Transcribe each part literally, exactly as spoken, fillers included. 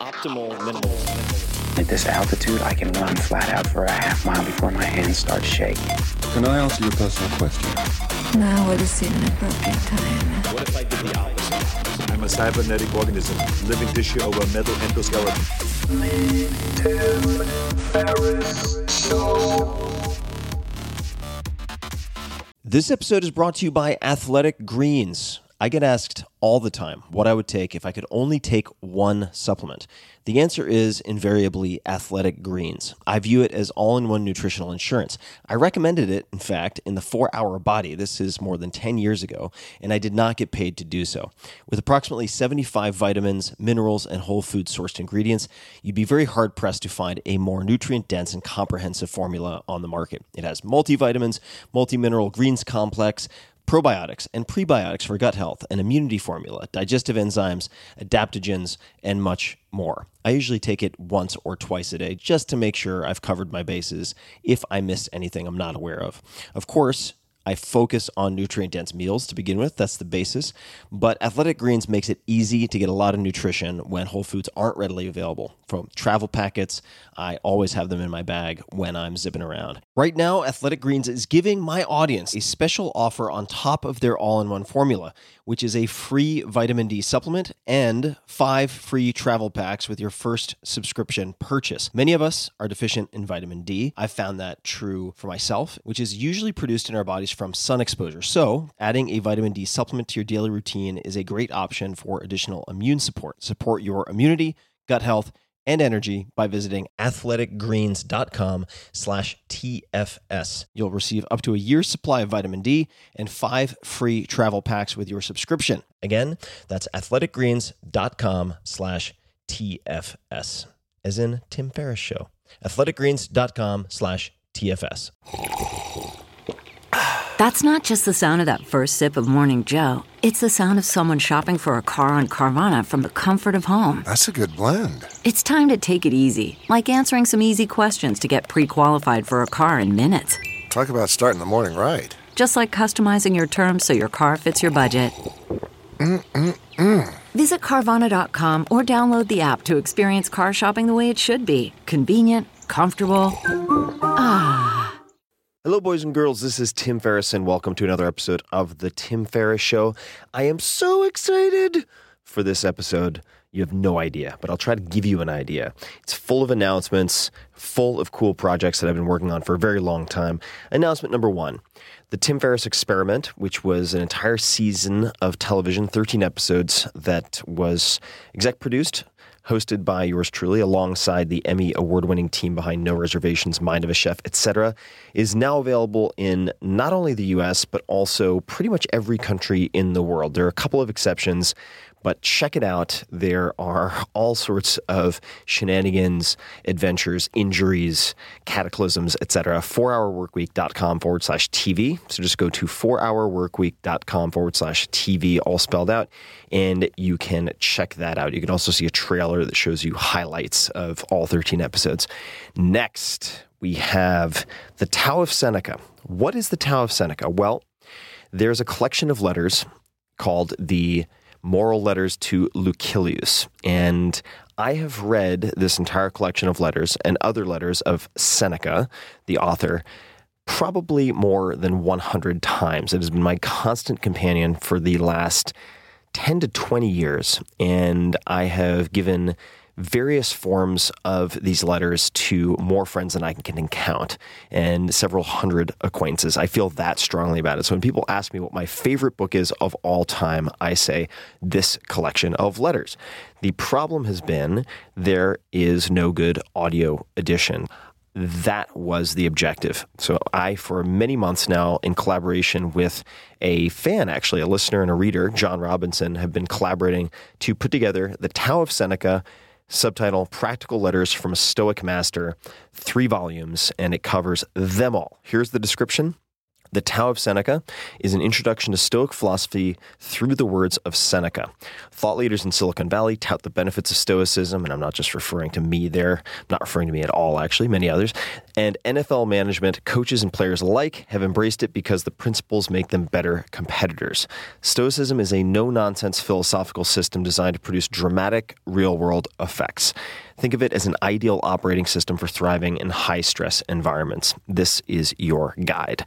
optimal minerals. At this altitude, I can run flat out for a half mile before my hands start shaking. Can I answer your personal question? Now would seem an appropriate time. What if I did the opposite? I'm a cybernetic organism, living tissue over a metal endoskeleton. The Tim Ferriss Show. This episode is brought to you by Athletic Greens. I get asked all the time what I would take if I could only take one supplement. The answer is invariably Athletic Greens. I view it as all-in-one nutritional insurance. I recommended it, in fact, in the four hour Body. This is more than ten years ago, and I did not get paid to do so. With approximately seventy-five vitamins, minerals, and whole food sourced ingredients, you'd be very hard-pressed to find a more nutrient-dense and comprehensive formula on the market. It has multivitamins, multi-mineral greens complex, probiotics and prebiotics for gut health, an immunity formula, digestive enzymes, adaptogens, and much more. I usually take it once or twice a day just to make sure I've covered my bases if I missed anything I'm not aware of. Of course, I focus on nutrient-dense meals to begin with. That's the basis. But Athletic Greens makes it easy to get a lot of nutrition when whole foods aren't readily available. From travel packets, I always have them in my bag when I'm zipping around. Right now, Athletic Greens is giving my audience a special offer on top of their all-in-one formula, which is a free vitamin D supplement and five free travel packs with your first subscription purchase. Many of us are deficient in vitamin D. I've found that true for myself, which is usually produced in our bodies from sun exposure. So adding a vitamin D supplement to your daily routine is a great option for additional immune support. Support your immunity, gut health, and energy by visiting athleticgreens.com slash TFS. You'll receive up to a year's supply of vitamin D and five free travel packs with your subscription. Again, that's athleticgreens.com slash TFS, as in Tim Ferriss Show. athleticgreens.com slash TFS. That's not just the sound of that first sip of Morning Joe. It's the sound of someone shopping for a car on Carvana from the comfort of home. That's a good blend. It's time to take it easy, like answering some easy questions to get pre-qualified for a car in minutes. Talk about starting the morning right. Just like customizing your terms so your car fits your budget. Mm-mm-mm. Visit Carvana dot com or download the app to experience car shopping the way it should be. Convenient, comfortable. Ah. Hello, boys and girls. This is Tim Ferriss, and welcome to another episode of The Tim Ferriss Show. I am so excited for this episode. You have no idea, but I'll try to give you an idea. It's full of announcements, full of cool projects that I've been working on for a very long time. Announcement number one, The Tim Ferriss Experiment, which was an entire season of television, thirteen episodes, that was exec produced, hosted by yours truly, alongside the Emmy award-winning team behind No Reservations, Mind of a Chef, et cetera, is now available in not only the U S, but also pretty much every country in the world. There are a couple of exceptions, but check it out. There are all sorts of shenanigans, adventures, injuries, cataclysms, et cetera. four hour workweek.com forward slash TV. So just go to four hour workweek.com forward slash TV, all spelled out, and you can check that out. You can also see a trailer that shows you highlights of all thirteen episodes. Next, we have the Tao of Seneca. What is the Tao of Seneca? Well, there's a collection of letters called the Moral Letters to Lucilius, and I have read this entire collection of letters and other letters of Seneca, the author, probably more than one hundred times. It has been my constant companion for the last ten to twenty years, and I have given various forms of these letters to more friends than I can count and several hundred acquaintances. I feel that strongly about it. So when people ask me what my favorite book is of all time, I say this collection of letters. The problem has been there is no good audio edition. That was the objective. So I, for many months now, in collaboration with a fan, actually, a listener and a reader, John Robinson, have been collaborating to put together the Tao of Seneca, subtitle Practical Letters from a Stoic Master, three volumes, and it covers them all. Here's the description. The Tao of Seneca is an introduction to Stoic philosophy through the words of Seneca. Thought leaders in Silicon Valley tout the benefits of Stoicism, and I'm not just referring to me there. I'm not referring to me at all, actually, many others. And N F L management, coaches, and players alike have embraced it because the principles make them better competitors. Stoicism is a no-nonsense philosophical system designed to produce dramatic, real-world effects. Think of it as an ideal operating system for thriving in high-stress environments. This is your guide.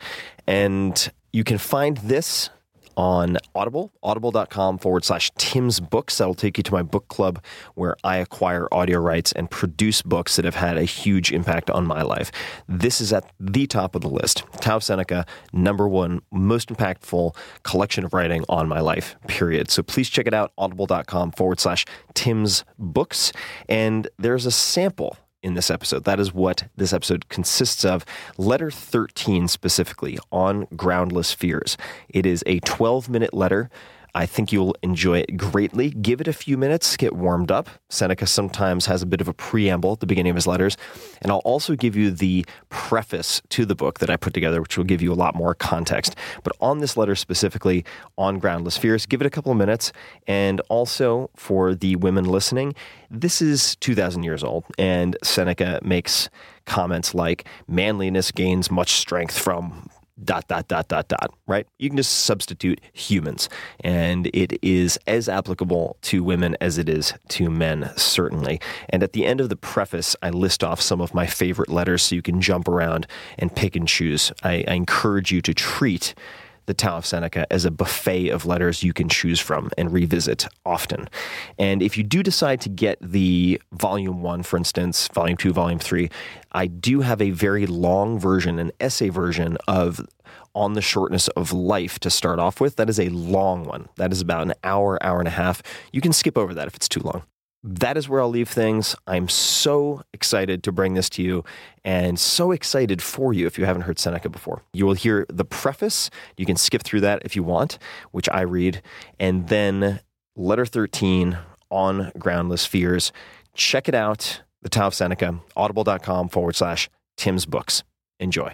And you can find this on Audible, audible.com forward slash Tim's Books. That'll take you to my book club where I acquire audio rights and produce books that have had a huge impact on my life. This is at the top of the list. Tao of Seneca, number one, most impactful collection of writing on my life, period. So please check it out, audible.com forward slash Tim's Books. And there's a sample in this episode. That is what this episode consists of. Letter thirteen specifically, on groundless fears. It is a twelve-minute letter. I think you'll enjoy it greatly. Give it a few minutes, get warmed up. Seneca sometimes has a bit of a preamble at the beginning of his letters. And I'll also give you the preface to the book that I put together, which will give you a lot more context. But on this letter specifically, on groundless fears, give it a couple of minutes. And also for the women listening, this is two thousand years old, and Seneca makes comments like, manliness gains much strength from dot, dot, dot, dot, dot, right? You can just substitute humans, and it is as applicable to women as it is to men, certainly. And at the end of the preface, I list off some of my favorite letters so you can jump around and pick and choose. I, I encourage you to treat the Tao of Seneca as a buffet of letters you can choose from and revisit often. And if you do decide to get the volume one, for instance, volume two, volume three, I do have a very long version, an essay version of On the Shortness of Life to start off with. That is a long one. That is about an hour, hour and a half. You can skip over that if it's too long. That is where I'll leave things. I'm so excited to bring this to you, and so excited for you if you haven't heard Seneca before. You will hear the preface. You can skip through that if you want, which I read, and then letter thirteen, On Groundless Fears. Check it out, the Tao of Seneca, audible.com forward slash Tim's Books. Enjoy.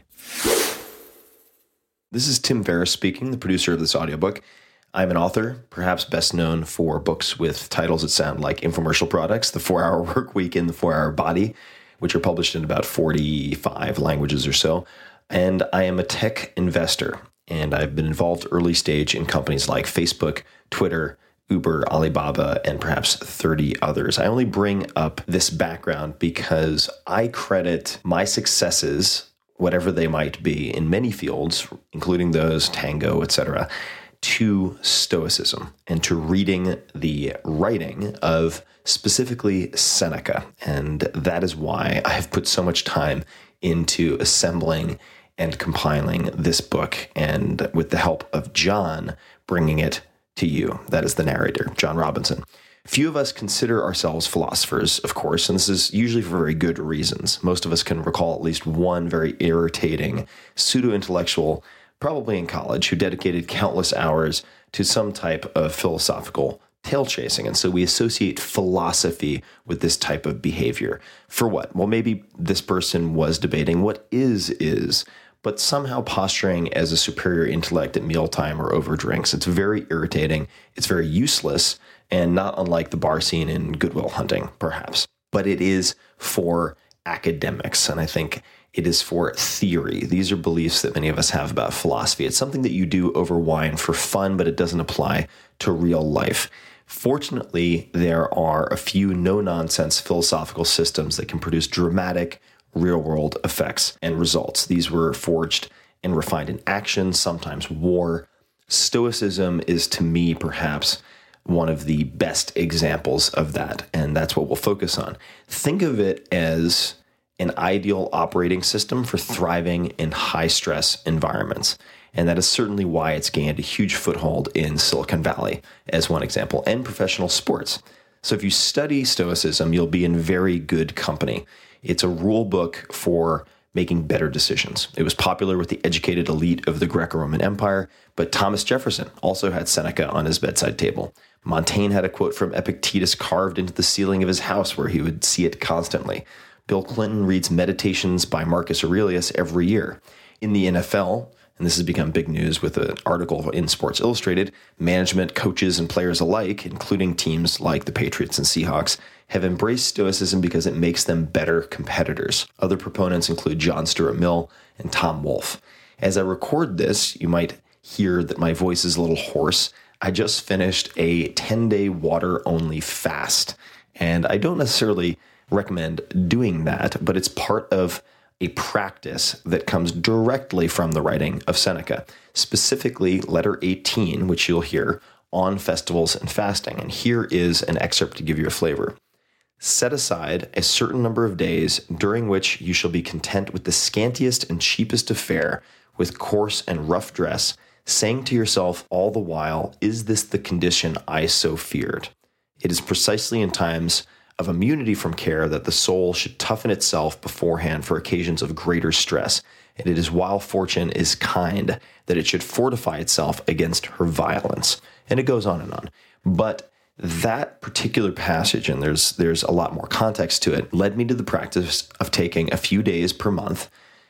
This is Tim Ferriss speaking, the producer of this audiobook. I'm an author, perhaps best known for books with titles that sound like infomercial products, The four-Hour Work Week and The four-Hour Body, which are published in about forty-five languages or so. And I am a tech investor, and I've been involved early stage in companies like Facebook, Twitter, Uber, Alibaba, and perhaps thirty others. I only bring up this background because I credit my successes, whatever they might be, in many fields, including those, Tango, et cetera, to Stoicism and to reading the writing of specifically Seneca. And that is why I have put so much time into assembling and compiling this book, and with the help of John, bringing it to you. That is the narrator, John Robinson. Few of us consider ourselves philosophers, of course, and this is usually for very good reasons. Most of us can recall at least one very irritating pseudo-intellectual, probably in college, who dedicated countless hours to some type of philosophical tail chasing. And so we associate philosophy with this type of behavior. For what? Well, maybe this person was debating what is is, but somehow posturing as a superior intellect at mealtime or over drinks. It's very irritating. It's very useless, and not unlike the bar scene in Good Will Hunting, perhaps. But it is for academics, and I think it is for theory. These are beliefs that many of us have about philosophy. It's something that you do over wine for fun, but it doesn't apply to real life. Fortunately, there are a few no-nonsense philosophical systems that can produce dramatic real-world effects and results. These were forged and refined in action, sometimes war. Stoicism is, to me, perhaps one of the best examples of that, and that's what we'll focus on. Think of it as an ideal operating system for thriving in high-stress environments. And that is certainly why it's gained a huge foothold in Silicon Valley, as one example, and professional sports. So if you study Stoicism, you'll be in very good company. It's a rule book for making better decisions. It was popular with the educated elite of the Greco-Roman Empire, but Thomas Jefferson also had Seneca on his bedside table. Montaigne had a quote from Epictetus carved into the ceiling of his house where he would see it constantly. Bill Clinton reads Meditations by Marcus Aurelius every year. In the N F L, and this has become big news with an article in Sports Illustrated, management, coaches, and players alike, including teams like the Patriots and Seahawks, have embraced Stoicism because it makes them better competitors. Other proponents include John Stuart Mill and Tom Wolfe. As I record this, you might hear that my voice is a little hoarse. I just finished a ten-day water-only fast, and I don't necessarily recommend doing that, but it's part of a practice that comes directly from the writing of Seneca, specifically letter eighteen, which you'll hear on festivals and fasting. And here is an excerpt to give you a flavor. Set aside a certain number of days during which you shall be content with the scantiest and cheapest of fare, with coarse and rough dress, saying to yourself all the while, is this the condition I so feared? It is precisely in times of immunity from care that the soul should toughen itself beforehand for occasions of greater stress, and it is while fortune is kind that it should fortify itself against her violence. And it goes on and on. But that particular passage, and there's there's a lot more context to it, led me to the practice of taking a few days per month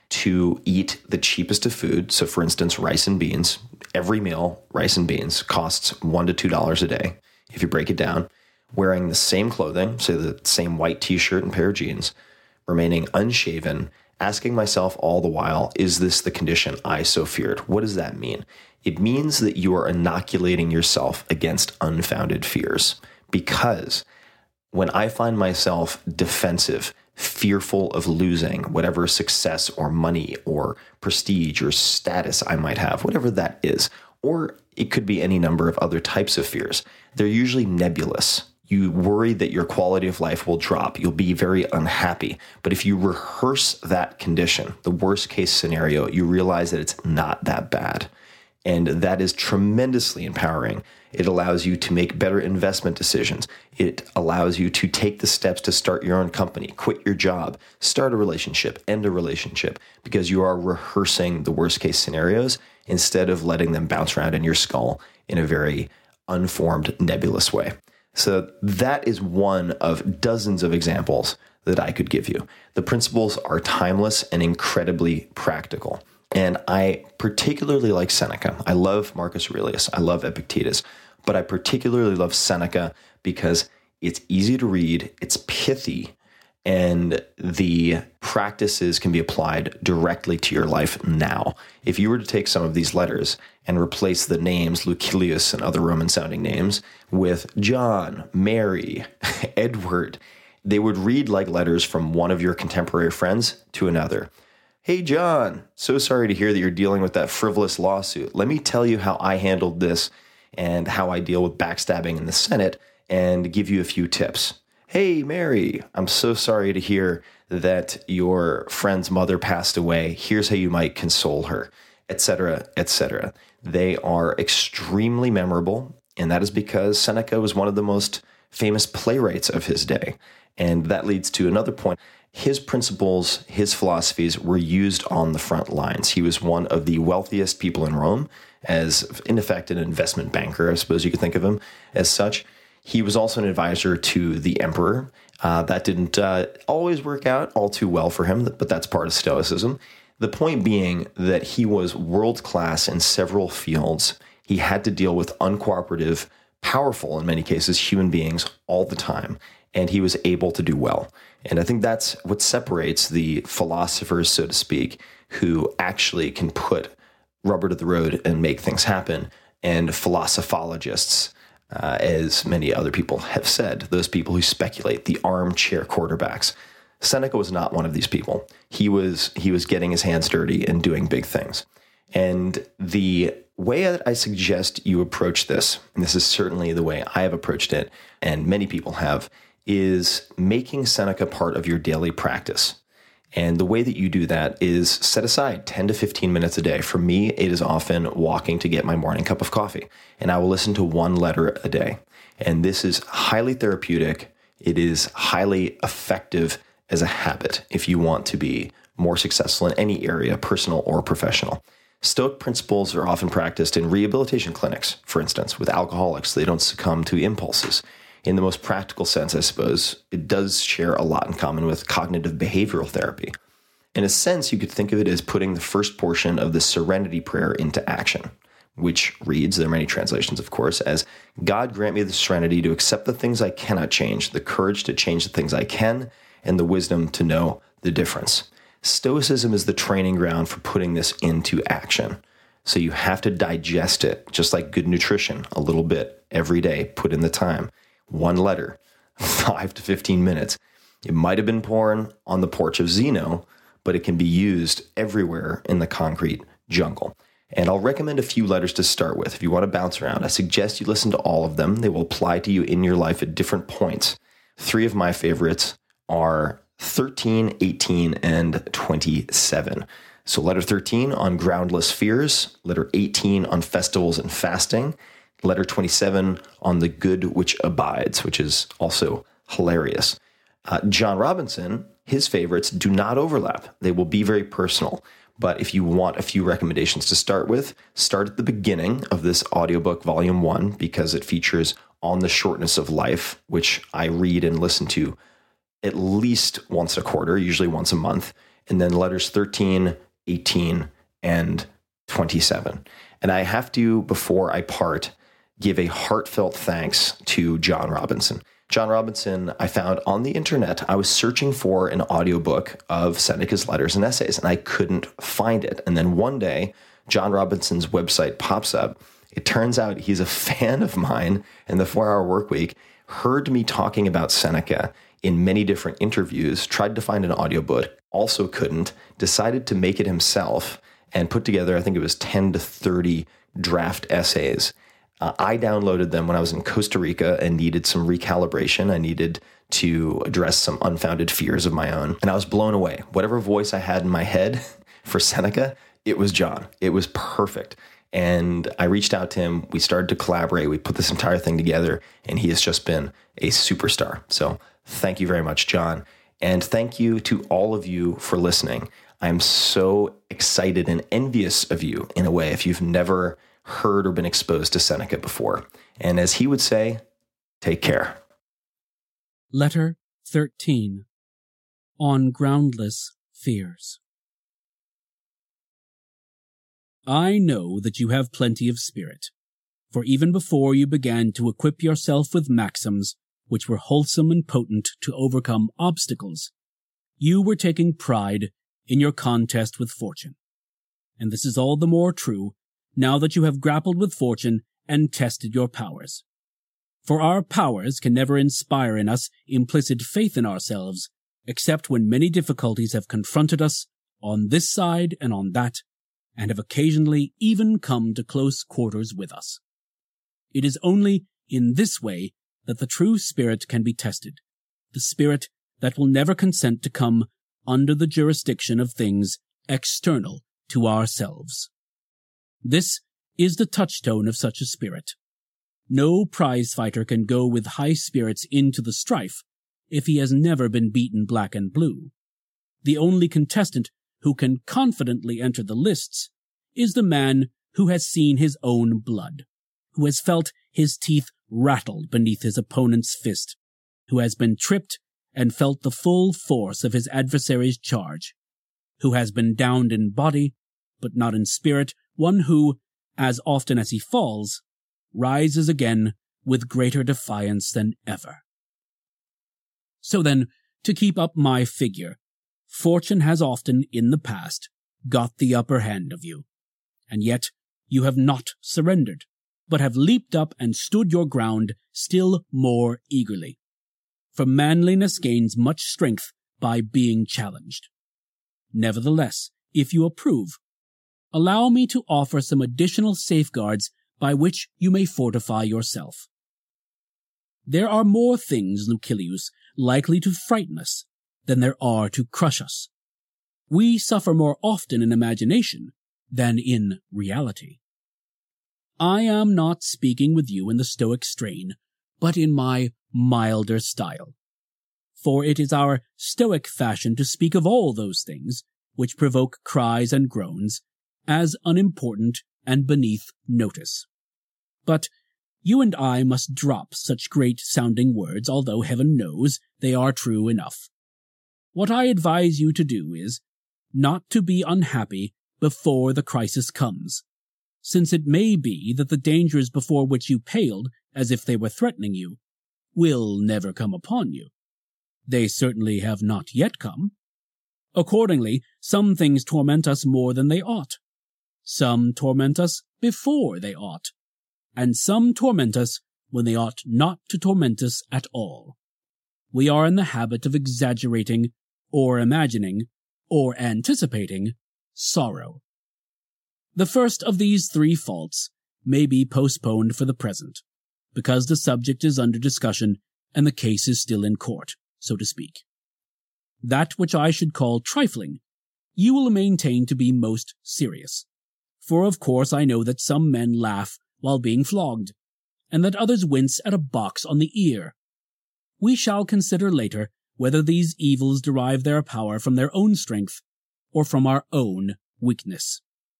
to eat the cheapest of food. So for instance, rice and beans. Every meal, rice and beans, costs one to two dollars a day, if you break it down. Wearing the same clothing, say the same white t-shirt and pair of jeans, remaining unshaven, asking myself all the while, is this the condition I so feared? What does that mean? It means that you are inoculating yourself against unfounded fears. Because when I find myself defensive, fearful of losing whatever success or money or prestige or status I might have, whatever that is, or it could be any number of other types of fears, they're usually nebulous. You worry that your quality of life will drop. You'll be very unhappy. But if you rehearse that condition, the worst case scenario, you realize that it's not that bad. And that is tremendously empowering. It allows you to make better investment decisions. It allows you to take the steps to start your own company, quit your job, start a relationship, end a relationship, because you are rehearsing the worst case scenarios instead of letting them bounce around in your skull in a very unformed, nebulous way. So that is one of dozens of examples that I could give you. The principles are timeless and incredibly practical. And I particularly like Seneca. I love Marcus Aurelius. I love Epictetus. But I particularly love Seneca because it's easy to read, it's pithy, and the practices can be applied directly to your life now. If you were to take some of these letters and replace the names Lucilius and other Roman-sounding names with John, Mary, Edward, they would read like letters from one of your contemporary friends to another. Hey, John, so sorry to hear that you're dealing with that frivolous lawsuit. Let me tell you how I handled this and how I deal with backstabbing in the Senate and give you a few tips. Hey, Mary, I'm so sorry to hear that your friend's mother passed away. Here's how you might console her, et cetera, et cetera. They are extremely memorable, and that is because Seneca was one of the most famous playwrights of his day. And that leads to another point. His principles, his philosophies were used on the front lines. He was one of the wealthiest people in Rome, as in effect an investment banker, I suppose you could think of him as such. He was also an advisor to the emperor. Uh, that didn't uh, always work out all too well for him, but that's part of Stoicism. The point being that he was world-class in several fields. He had to deal with uncooperative, powerful, in many cases, human beings all the time, and he was able to do well. And I think that's what separates the philosophers, so to speak, who actually can put rubber to the road and make things happen, and philosophologists, Uh, as many other people have said, those people who speculate, the armchair quarterbacks. Seneca was not one of these people. He was he was getting his hands dirty and doing big things. And the way that I suggest you approach this, and this is certainly the way I have approached it, and many people have, is making Seneca part of your daily practice. And the way that you do that is set aside ten to fifteen minutes a day. For me, it is often walking to get my morning cup of coffee, and I will listen to one letter a day. And this is highly therapeutic. It is highly effective as a habit if you want to be more successful in any area, personal or professional. Stoic principles are often practiced in rehabilitation clinics, for instance, with alcoholics so they don't succumb to impulses. In the most practical sense, I suppose, it does share a lot in common with cognitive behavioral therapy. In a sense, you could think of it as putting the first portion of the Serenity Prayer into action, which reads, there are many translations, of course, as, God grant me the serenity to accept the things I cannot change, the courage to change the things I can, and the wisdom to know the difference. Stoicism is the training ground for putting this into action. So you have to digest it, just like good nutrition, a little bit every day, put in the time. One letter, five to fifteen minutes. It might have been born on the porch of Zeno, but it can be used everywhere in the concrete jungle. And I'll recommend a few letters to start with. If you want to bounce around, I suggest you listen to all of them. They will apply to you in your life at different points. Three of my favorites are thirteen, eighteen, and twenty-seven. So letter thirteen on groundless fears, letter eighteen on festivals and fasting, letter twenty-seven on the good which abides, which is also hilarious. Uh, John Robinson, his favorites do not overlap. They will be very personal. But if you want a few recommendations to start with, start at the beginning of this audiobook, volume one, because it features On the Shortness of Life, which I read and listen to at least once a quarter, usually once a month, and then letters thirteen, eighteen, and twenty-seven. And I have to, before I part, give a heartfelt thanks to John Robinson. John Robinson, I found on the internet. I was searching for an audiobook of Seneca's letters and essays, and I couldn't find it. And then one day, John Robinson's website pops up. It turns out he's a fan of mine, and the four-hour Workweek heard me talking about Seneca in many different interviews, tried to find an audiobook, also couldn't, decided to make it himself, and put together, I think it was ten to thirty draft essays. Uh, I downloaded them when I was in Costa Rica and needed some recalibration. I needed to address some unfounded fears of my own. And I was blown away. Whatever voice I had in my head for Seneca, it was John. It was perfect. And I reached out to him. We started to collaborate. We put this entire thing together, and he has just been a superstar. So thank you very much, John. And thank you to all of you for listening. I'm so excited and envious of you in a way if you've never heard or been exposed to Seneca before. And as he would say, take care. Letter thirteen. On Groundless Fears. I know that you have plenty of spirit, for even before you began to equip yourself with maxims which were wholesome and potent to overcome obstacles, you were taking pride in your contest with fortune. And this is all the more true now that you have grappled with fortune and tested your powers. For our powers can never inspire in us implicit faith in ourselves, except when many difficulties have confronted us on this side and on that, and have occasionally even come to close quarters with us. It is only in this way that the true spirit can be tested, the spirit that will never consent to come under the jurisdiction of things external to ourselves. This is the touchstone of such a spirit. No prize-fighter can go with high spirits into the strife if he has never been beaten black and blue. The only contestant who can confidently enter the lists is the man who has seen his own blood, who has felt his teeth rattled beneath his opponent's fist, who has been tripped and felt the full force of his adversary's charge, who has been downed in body, but not in spirit, one who, as often as he falls, rises again with greater defiance than ever. So then, to keep up my figure, fortune has often, in the past, got the upper hand of you, and yet you have not surrendered, but have leaped up and stood your ground still more eagerly. For manliness gains much strength by being challenged. Nevertheless, if you approve, allow me to offer some additional safeguards by which you may fortify yourself. There are more things, Lucilius, likely to frighten us than there are to crush us. We suffer more often in imagination than in reality. I am not speaking with you in the Stoic strain, but in my milder style. For it is our Stoic fashion to speak of all those things which provoke cries and groans as unimportant and beneath notice. But you and I must drop such great-sounding words, although heaven knows they are true enough. What I advise you to do is, not to be unhappy before the crisis comes, since it may be that the dangers before which you paled as if they were threatening you will never come upon you. They certainly have not yet come. Accordingly, some things torment us more than they ought. Some torment us before they ought, and some torment us when they ought not to torment us at all. We are in the habit of exaggerating, or imagining, or anticipating sorrow. The first of these three faults may be postponed for the present, because the subject is under discussion and the case is still in court, so to speak. That which I should call trifling, you will maintain to be most serious. For of course I know that some men laugh while being flogged, and that others wince at a box on the ear. We shall consider later whether these evils derive their power from their own strength or from our own weakness.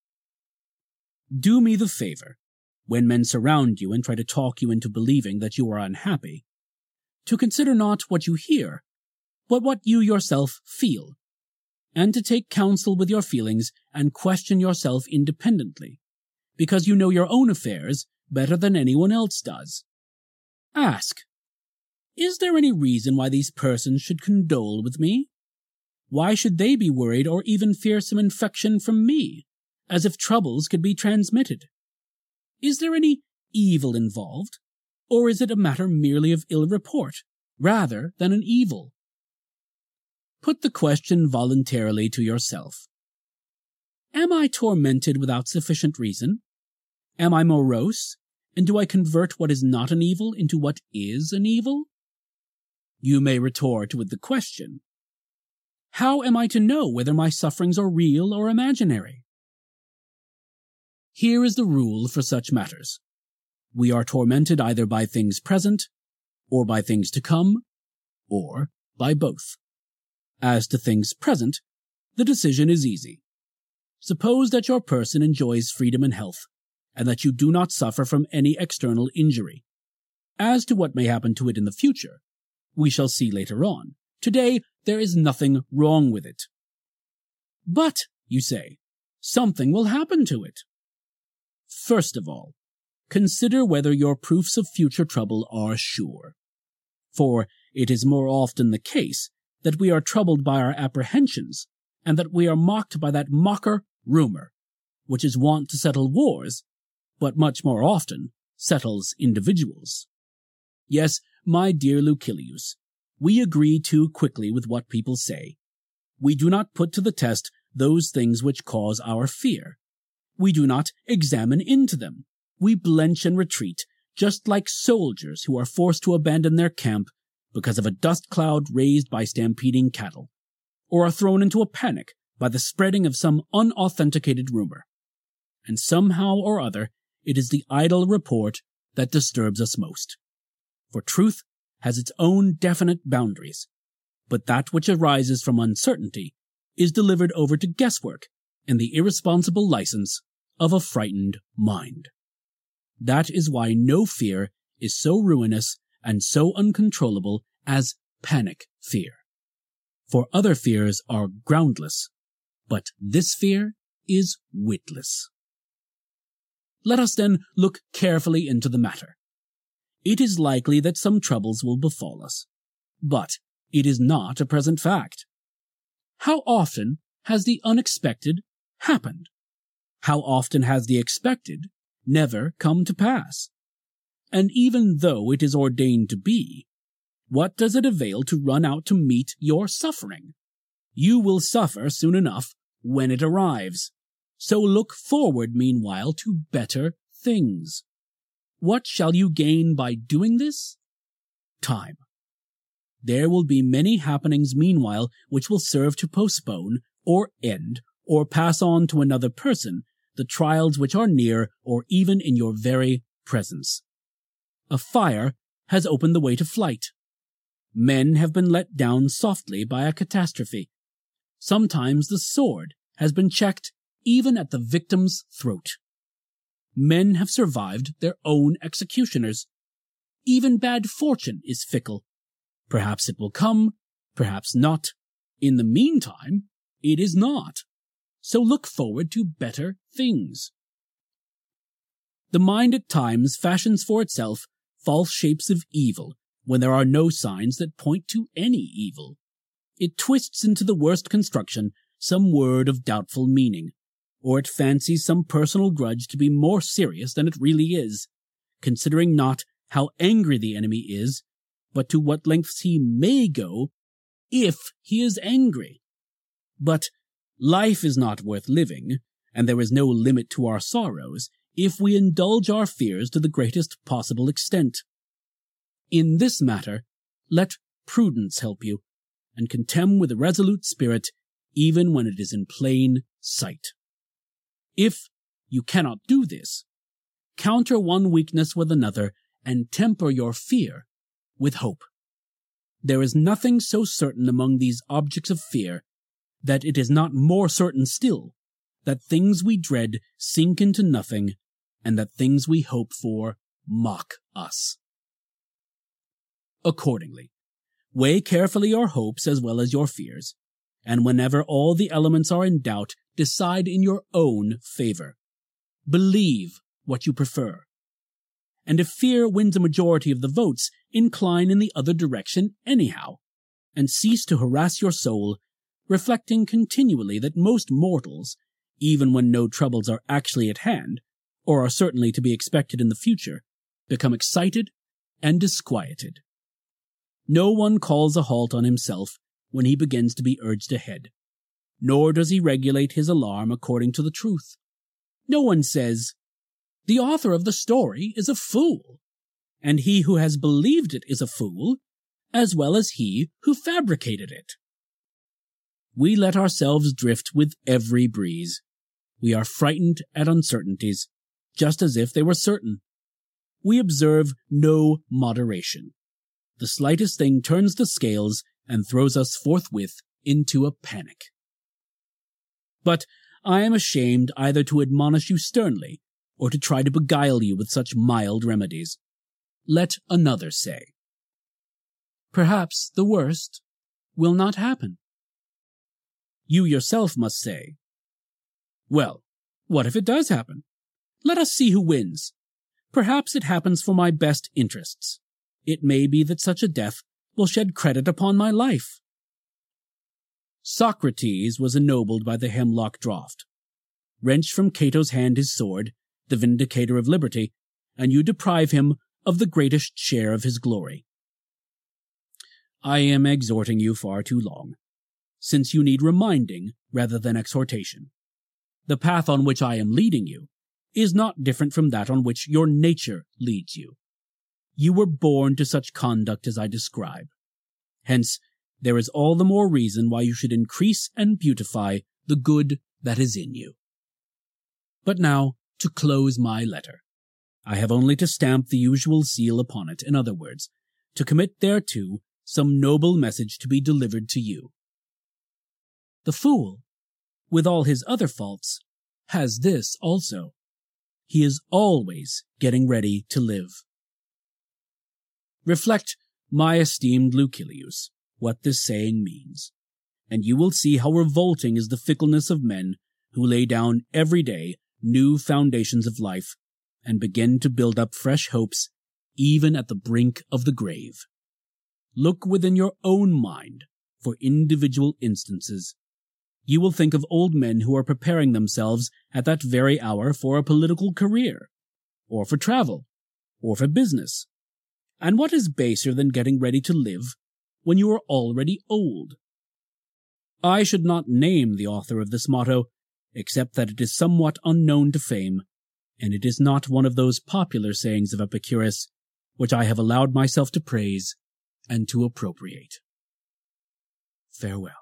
Do me the favor, when men surround you and try to talk you into believing that you are unhappy, to consider not what you hear, but what you yourself feel, and to take counsel with your feelings and question yourself independently, because you know your own affairs better than anyone else does. Ask, is there any reason why these persons should condole with me? Why should they be worried or even fear some infection from me, as if troubles could be transmitted? Is there any evil involved, or is it a matter merely of ill report, rather than an evil? Put the question voluntarily to yourself. Am I tormented without sufficient reason? Am I morose, and do I convert what is not an evil into what is an evil? You may retort with the question, how am I to know whether my sufferings are real or imaginary? Here is the rule for such matters. We are tormented either by things present, or by things to come, or by both. As to things present, the decision is easy. Suppose that your person enjoys freedom and health, and that you do not suffer from any external injury. As to what may happen to it in the future, we shall see later on. Today, there is nothing wrong with it. But, you say, something will happen to it. First of all, consider whether your proofs of future trouble are sure. For it is more often the case that we are troubled by our apprehensions, and that we are mocked by that mocker rumor, which is wont to settle wars, but much more often settles individuals. Yes, my dear Lucilius, we agree too quickly with what people say. We do not put to the test those things which cause our fear. We do not examine into them. We blench and retreat, just like soldiers who are forced to abandon their camp because of a dust cloud raised by stampeding cattle, or are thrown into a panic by the spreading of some unauthenticated rumor. And somehow or other, it is the idle report that disturbs us most. For truth has its own definite boundaries, but that which arises from uncertainty is delivered over to guesswork and the irresponsible license of a frightened mind. That is why no fear is so ruinous and so uncontrollable as panic fear. For other fears are groundless, but this fear is witless. Let us then look carefully into the matter. It is likely that some troubles will befall us, but it is not a present fact. How often has the unexpected happened? How often has the expected never come to pass? And even though it is ordained to be, what does it avail to run out to meet your suffering? You will suffer soon enough when it arrives. So look forward meanwhile to better things. What shall you gain by doing this? Time. There will be many happenings meanwhile which will serve to postpone, or end, or pass on to another person the trials which are near or even in your very presence. A fire has opened the way to flight. Men have been let down softly by a catastrophe. Sometimes the sword has been checked even at the victim's throat. Men have survived their own executioners. Even bad fortune is fickle. Perhaps it will come, perhaps not. In the meantime, it is not. So look forward to better things. The mind at times fashions for itself false shapes of evil when there are no signs that point to any evil. It twists into the worst construction some word of doubtful meaning, or it fancies some personal grudge to be more serious than it really is, considering not how angry the enemy is, but to what lengths he may go if he is angry. But life is not worth living, and there is no limit to our sorrows if we indulge our fears to the greatest possible extent. In this matter, let prudence help you, and contemn with a resolute spirit even when it is in plain sight. If you cannot do this, counter one weakness with another, and temper your fear with hope. There is nothing so certain among these objects of fear that it is not more certain still that things we dread sink into nothing, and that things we hope for mock us. Accordingly, weigh carefully your hopes as well as your fears, and whenever all the elements are in doubt, decide in your own favor. Believe what you prefer. And if fear wins a majority of the votes, incline in the other direction anyhow, and cease to harass your soul, reflecting continually that most mortals, even when no troubles are actually at hand, or are certainly to be expected in the future, become excited and disquieted. No one calls a halt on himself when he begins to be urged ahead, nor does he regulate his alarm according to the truth. No one says, "The author of the story is a fool," and he who has believed it is a fool, as well as he who fabricated it. We let ourselves drift with every breeze. We are frightened at uncertainties, just as if they were certain. We observe no moderation. The slightest thing turns the scales and throws us forthwith into a panic. But I am ashamed either to admonish you sternly or to try to beguile you with such mild remedies. Let another say, "Perhaps the worst will not happen." You yourself must say, "Well, what if it does happen? Let us see who wins. Perhaps it happens for my best interests. It may be that such a death will shed credit upon my life." Socrates was ennobled by the hemlock draught. Wrench from Cato's hand his sword, the vindicator of liberty, and you deprive him of the greatest share of his glory. I am exhorting you far too long, since you need reminding rather than exhortation. The path on which I am leading you is not different from that on which your nature leads you. You were born to such conduct as I describe. Hence, there is all the more reason why you should increase and beautify the good that is in you. But now, to close my letter. I have only to stamp the usual seal upon it, in other words, to commit thereto some noble message to be delivered to you. The fool, with all his other faults, has this also. He is always getting ready to live. Reflect, my esteemed Lucilius, what this saying means, and you will see how revolting is the fickleness of men who lay down every day new foundations of life and begin to build up fresh hopes even at the brink of the grave. Look within your own mind for individual instances. You will think of old men who are preparing themselves at that very hour for a political career, or for travel, or for business. And what is baser than getting ready to live when you are already old? I should not name the author of this motto, except that it is somewhat unknown to fame, and it is not one of those popular sayings of Epicurus which I have allowed myself to praise and to appropriate. Farewell.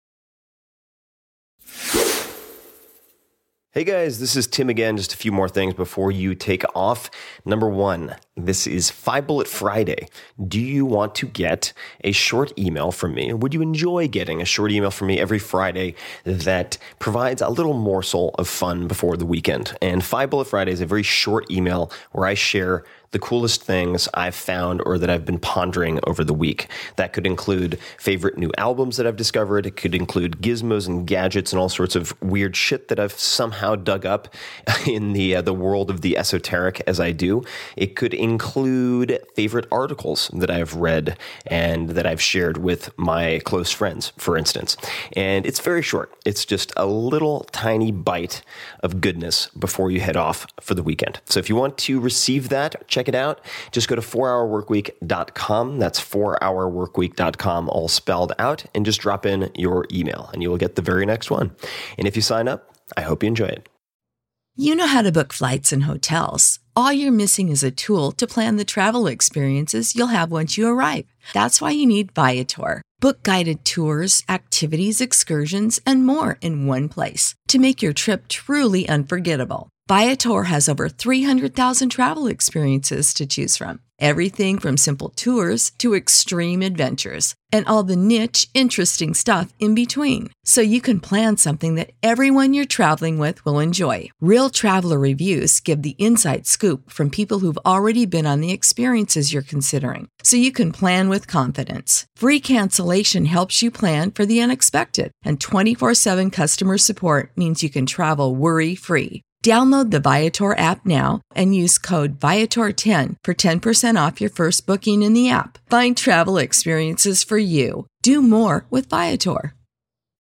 Hey guys, this is Tim again. Just a few more things before you take off. Number one, this is Five Bullet Friday. Do you want to get a short email from me? Would you enjoy getting a short email from me every Friday that provides a little morsel of fun before the weekend? And Five Bullet Friday is a very short email where I share the coolest things I've found or that I've been pondering over the week. That could include favorite new albums that I've discovered. It could include gizmos and gadgets and all sorts of weird shit that I've somehow dug up in the uh, the world of the esoteric as I do. It could include favorite articles that I've read and that I've shared with my close friends, for instance. And it's very short. It's just a little tiny bite of goodness before you head off for the weekend. So if you want to receive that, check it out. Just go to four hour work week dot com. That's four hour work week dot com, all spelled out, and just drop in your email and you will get the very next one. And if you sign up, I hope you enjoy it. You know how to book flights and hotels. All you're missing is a tool to plan the travel experiences you'll have once you arrive. That's why you need Viator. Book guided tours, activities, excursions, and more in one place to make your trip truly unforgettable. Viator has over three hundred thousand travel experiences to choose from. Everything from simple tours to extreme adventures and all the niche, interesting stuff in between. So you can plan something that everyone you're traveling with will enjoy. Real traveler reviews give the inside scoop from people who've already been on the experiences you're considering. So you can plan with confidence. Free cancellation helps you plan for the unexpected. And twenty-four seven customer support means you can travel worry-free. Download the Viator app now and use code Viator ten for ten percent off your first booking in the app. Find travel experiences for you. Do more with Viator.